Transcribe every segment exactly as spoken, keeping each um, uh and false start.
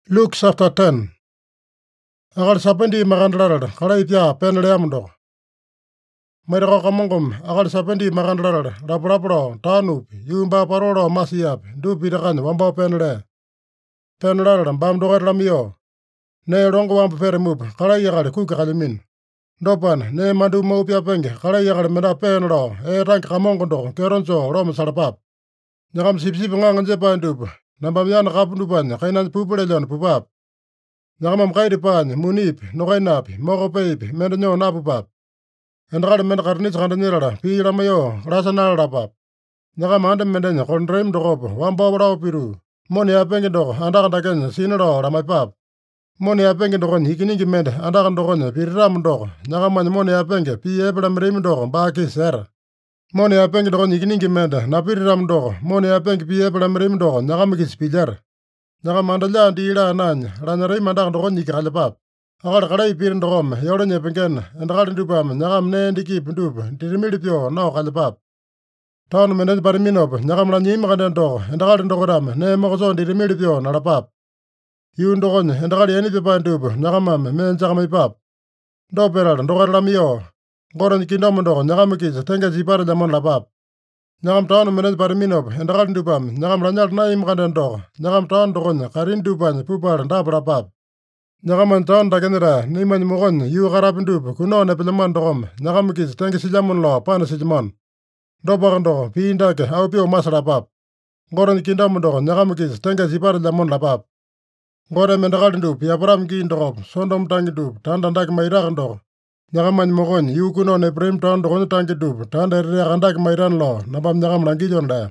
Luke chapter ten. Akal sapendi makandalarada, kalaipya peneleamdo. Mairako kamongom, akal sapendi makandalarada, rapurapuro, tanupi, yumba parolo masiap, dupi dakan, wamba penele. Penelarada, bamdogar lamio. Ne rongo wamba peremup, kalayakal kuka kalimin. Dopan, ne mandu maupya penge, kalayakal mena penelo, e rank kamongondo, keronso, roma salapap. Nyakam sipsip ngangan jepan dup, nambam yana kapundupan, kainan pupulelion pupap. Nyakamam kairipan, munip, nokainapi, mokopeip, mendanyo napupap. Endakal mendakarnis kandanirada, pilamayo, rasanalapap. Nyakam andam mendanya, kondrem dokopo, wamba warao piru. Moni apengin doko, andakan sinalo ramaipap. Moni apengin dokon, hikiningi mende, andakan dokon, piriram doko. Nyakaman moni apengin, pi epelam remi doko, baki ser. Moni apengin dokon, hikiningi mende, napiriram doko. Moni apengin, pi epelam remi doko, nyakamikis pijar. Nyakam andalya diila nanya, ranyarei mandakan dokon nyiki kalepap. Akal kalai pirin dokom, yaudannya pengen, endakal dupam, nyakam ne ndiki pendup, dirimilipyo, nao kalepap. Taon menden pariminop, nyakam lanyim kanden doko, endakal dokodam, ne mokoson dirimilipyo, nalapap. Yun dokon, endakal yenipyo pandup, nyakamam, men chakamaipap. Doperal, dokarlamio. Goron kindomo doko, nyakamikis, tenga sipara jamon lapap. Nyakam taon menden pariminop, endakal dupam, nyakam lanyal naim kanden doko, nyakam taon dokon, karin dupan, pupal, dapalapap. Nyakaman taon dakenira, niman mokon, yu karapin dup, kuno nepeleman dokom, nyakamikis, tenga sijamun lo, pana sijamon. Dopakan doko, piindake, aupyo masalapap. Goron kindomo doko, nyakamikis, tenga sipara jamon lapap. Gore mendakal dup, yaparam kin dokop, sondom tangi dup, tanda ndak mairakan doko. Nyakaman mokon, yu kuno neprim taon dokon tangi dup, tanda riak ndak mairan lo, nabam nyakam langkijon da.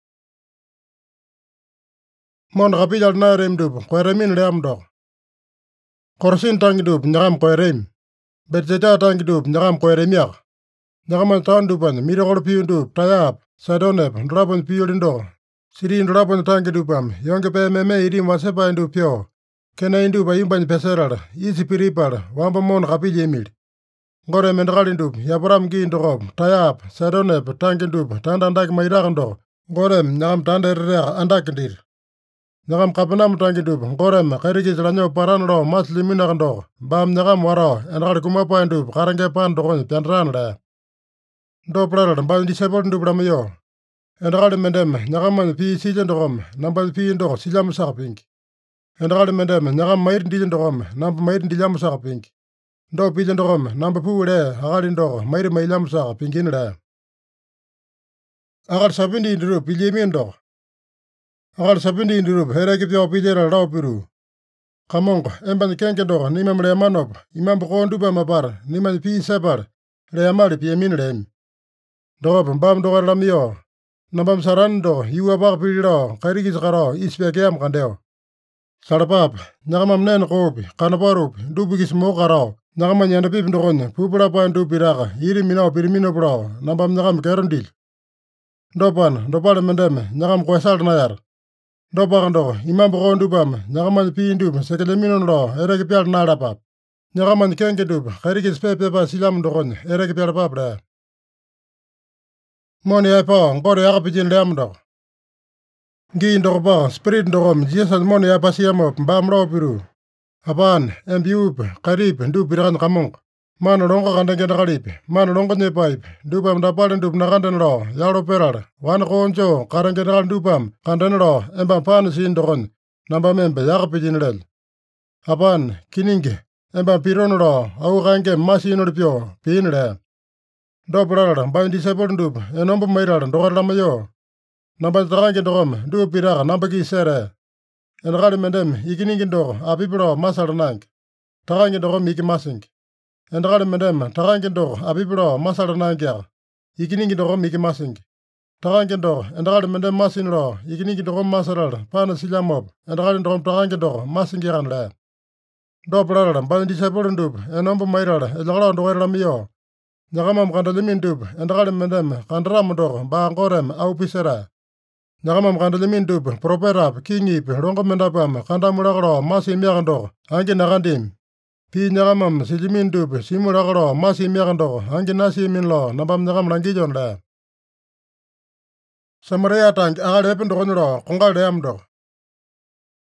Mon kapijal na rem dup, kweremin leam dok. Korsin tangi dup, nyakam kwerem. Betjeta tangi dup, nyakam kweremiak. Nyakaman taon dupan, mirokol piun dup, tayap, sadonep, drapon piulin doko. Sirin drapon tangi dupam, yonke pe meme irim wasepa indu pyo. Kena indu pa imban peseral, isi piripal, wamba mon kapijemil. Gore mendakalin dup, yaparam gin dokop, tayap, sadonep, tangi dup, tanda ndak mairakan doko. Gorem, nyakam tanda riak andak dir. Nyakam kapanam tangi dup, gorem, kairikis lanyo paran lo, mas liminakan doko. Bam nyakam waro, endakal kumapa indup, karange pan dokon, pianran la. Do praral, bam disepol dup ramayo. Endakal mendem, nyakaman pi sijan dokom, nambal pi indok, sijam sakapink. Endakal mendem, nyakam mairin dijan dokom, namba mairin dijam sakapink. Do pijan dokom, namba puule, akalin doko, mairi mailam sakapinkin la. Akal sapindi indurup, pilyemin doko. Akal sapindi indurup, herekipyo pijera rao piru. Kamongo, emban kenke doko, nimam lemanop, imam pokon dupa mapar, nimam pi separ, leamali piyemin leem. Dokop, bam dokar lamio. Nambam sarando, iwa bak piliro, kairikis karo, ispekeam kandeo. Salapap, nyakamam nen kopi, kanaparup, dupikis mo karo, nyakama nyandapip ndokon, pupulapan dupiraka, iri minao pirimino pro, nambam nyakam kerondil. Dopan, dopal mendeme, nyakam kwesal nayar. Dopakan doko, imam pokon dupam, nyakaman pi indup, sekeleminon lo, erekipial nalapap. Nyakaman kenke dup, kairikis pepepa silam ndokon, erekipial papda. Moni epo, ngore akapijin leam doko. Gi ndoko pa, spirit ndokom, Jesus moni apasiamo, mbam lo piru. Apan, embiup, karip, dup pirakan kamong. Mano longa kandang kalip, mano longa nyepaip, dupam dapal dup nakandan lo, yalo peral, wan konjo, karangedal dupam, kandan lo, embam pan sin dokon, namba membe yakapijin lel. Apan, kiningi, embam piron lo, au kange masin olipyo, pin le. Doperal, bain disable dup, enombo mairal, dokar lamayo. Namba takange dokom, dup piraka, namba ki sere. Endakali mendem, ikiningi doko, apipro, masal nank. Takange dokom iki masing. Endakali mendem, takange doko, apipro, masal nank ya. Ikiningi dokom iki masing. Takange doko, endakali mendem masin lo, ikiningi dokom masaral, pana silamop, endakali dokom takange doko, masing yakan le. Doperal, bain disable dup, enombo mairal, elakala dokar lamiyo. Nyakamam kandalimin dup, endakali mendem, kandaram doko, ba ngorem, au pisera. Nyakamam kandalimin dup, properap, kingip, rongo mendapam, kandamulakalo, masi miakan doko, angi nakandim. Pi nyakamam silimin dup, simulakalo, masi miakan doko, angi nasi min lo, nabam nyakam langkijon la. Samaria tank, akal epin doko nilo, kongal leam doko.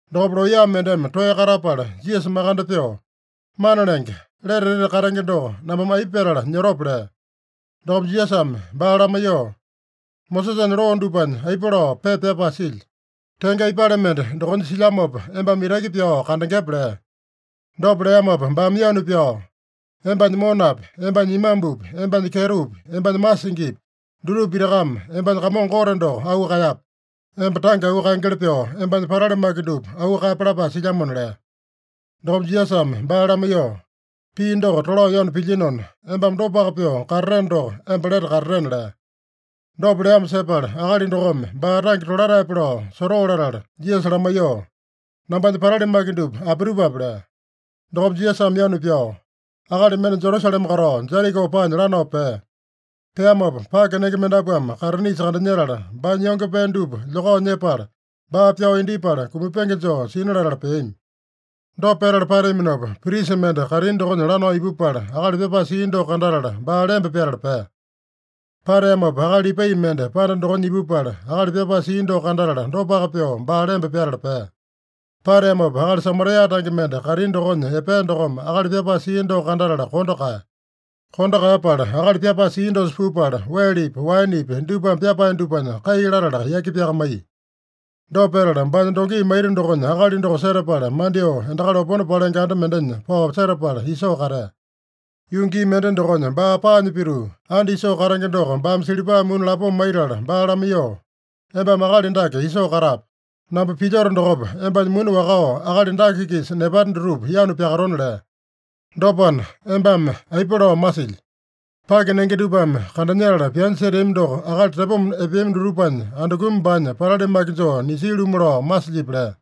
Dokopro ya mendem toe karapala, Jesus makanda pio. Mananenge, lere lere karange do, namama iperala, nyoropre. Dokop Jesus bala mayo. Moses and Ron dupan, Iporo, Pepe Basil. Tenga iparament, Don Silamop, Emba Miraki pio, Kandagebre. Dobre amop, Bamianu pio. Emba ni Monap, Emba ni Mambub, Emba ni Kerub, Emba ni Masingip. Duru Biram, Emba ni Ramon Gorendo, Au Kayap. Emba Tanga Ukangelpio, Emba ni Parada Magidub, Au Kaprapa Sijamonre. Dom Jiasam, Baramayo. Pindo, Tolo Yon Piginon, Embam Dobapio, Carrendo, Embered Carrenre. Dobre am separ, Agalin Rom, Barang Torara Pro, Sorora, Jias Ramayo. Namba the Parada Magidub, Abrubabre. Dom Jiasam Yanupio. Agali men Jerusalem Garo, Jericho Pan, Ranope. Piamop, Park and Egamendabam, Carnis and Nerada, Banyonga Pendub, Logo Nepar, Bapio Indipar, Kupengajo, Sinara Pain. Do perar pariminob, Prisemend, Carindo, Rano Ibupar, Agali Pepa Sindo Candarada, Barem Perar Pe. Paremob, Agali Paymend, Parandon Ibupar, Agali Pepa Sindo Candarada, Do Bagapio, Barem Perar Pe. Paremob, Agal Samaria Tangament, Carindo, Ependom, Agali Pepa Sindo Candarada, Hondoka. Hondoka Par, Agali Pepa Sindo Spupar, Welip, Winip, Dupan Pepa and Dupan, Kairada, Yakipia. Do peradam bandongi mairin dogon agalin do serapara mandio and agalo ponopara and menden po serapara iso kare. Yungi menden dogon ba pa ni piru and iso karang dogon bam silipa mun lapo mairar ba ramio. Eba magalin dake iso karap. Namba pijoran dogob eba mun wagao agalin dake kis neban drup yanu piagaron le. Dopan embam aiporo masil. Pagen engedubam kandanyara pian serem do agal trepom ebem drupan andugum ban parade magijo nisilumro maslibre.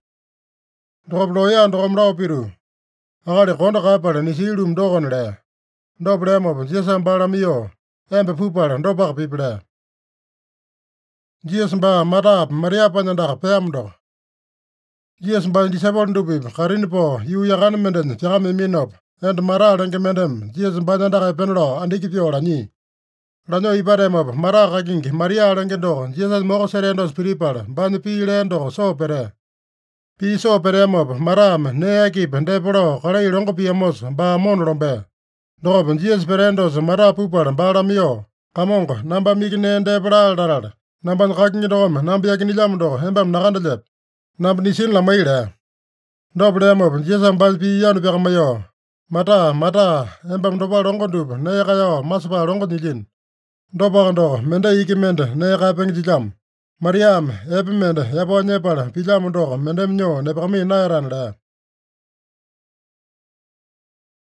Dobloya ndogomra piru. Agal konda kapara nisilum dogonre. Dobremo jesam baramio embe pupara ndobak pibre. Jesamba marap maria pananda pemdo. Jesamba disabon dubi karinpo yu yagan menden jagame minop. And Mara and Gemendem, Jesus Banada Penro, and Ikipio Rani. Rano Ibaremov, Mara Ragging, Maria Rangendo, Jesus Moro Serendo Spiripar, Ban P. Lendo, so pere. Piso peremov, Maram, Neakip, and Debro, Kare Rongopiamos, Ba Monrombe. Dob, Jesus Perendos, Mara Pupar, Baramio, Kamongo, Namba Migine and Debra Darad, Namban Ragging, Nambiakinilamdo, Embam Narandalep, Nambnisin Lamaida. Dobremov, Jesus Balpi Yan Bermayo. Mata, mata, embam doba rongo dub, naya kayo, maspa rongo nilin. Doba ndo, menda iki mende, naya kaya pengi jam. Mariam, epi mende, yabo nyepar, pijam ndo, mende mnyo, nepami naya ranle.